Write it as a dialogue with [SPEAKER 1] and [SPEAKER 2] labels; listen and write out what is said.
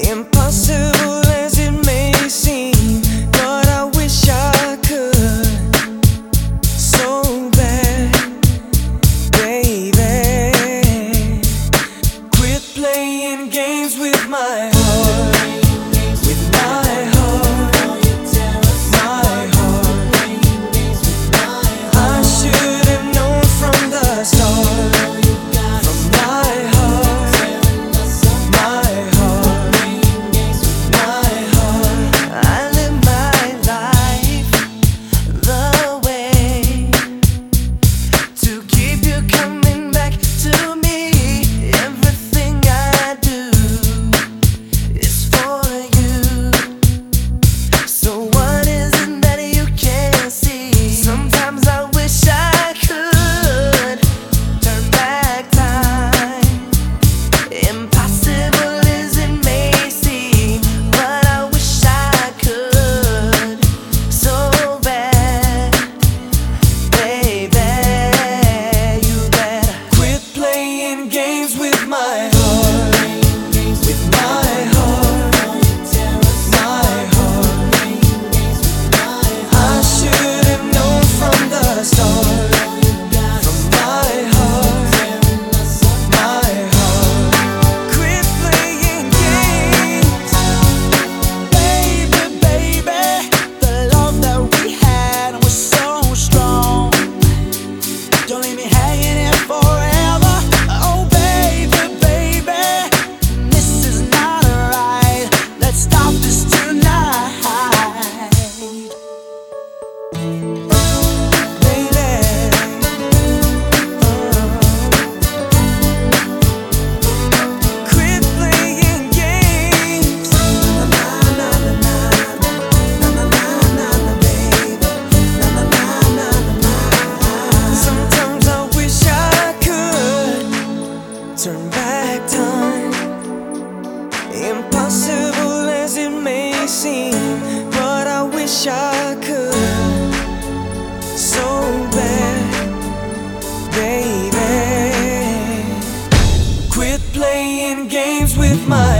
[SPEAKER 1] Impossible as it may seem, but I wish I could so bad, baby. Quit playing games with my heart, with my heart, my heart. I should have known from the start. Games with my heart, with my heart, my heart. I should have known from the start. From my heart, my heart. Quit playing games, baby, baby. The love that we had was so strong. Don't leave me hanging here forever. Turn back time, impossible as it may seem, but I wish I could so bad, baby. Quit playing games with my